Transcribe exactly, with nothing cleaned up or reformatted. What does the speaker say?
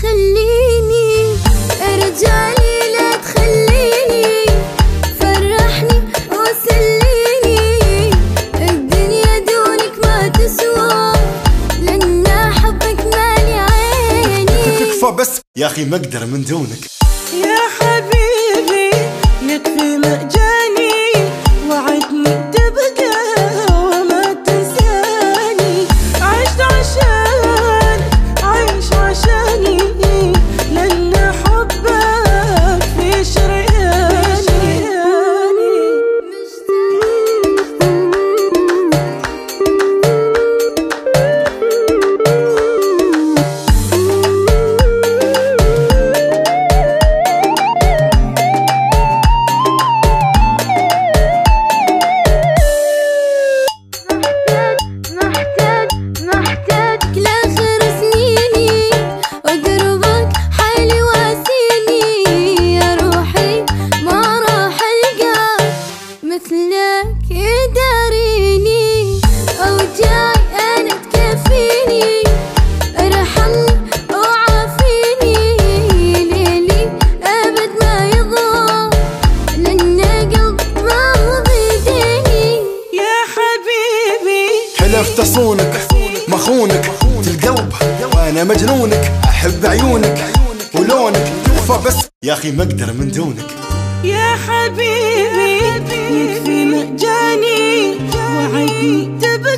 تخليني ارجع لي، لا تخليني، فرحني وسليني، الدنيا دونك ما تسوى، لأن حبك مالي عيني. تكفى بس يا أخي ما أقدر من دونك يا حبيبي، يكفي ما جاني، وعدني تبقى وما تنساني، عشت عشانك عايش عشاني، لأن حبك في شرياني. مثلك يداريني أوجاعي أنا تكفيني، ارحمني وعافيني، ليلي أبد ما يضاع، لأن قلبك ما هو بيديني. يا حبيبي حلفت أصونك مخونك في القلب، وأنا مجنونك أحب عيونك ولونك. تكفى بس يا أخي ما أقدر من دونك. يا حبيبي، يكفي ما جاني، وعدني تبقى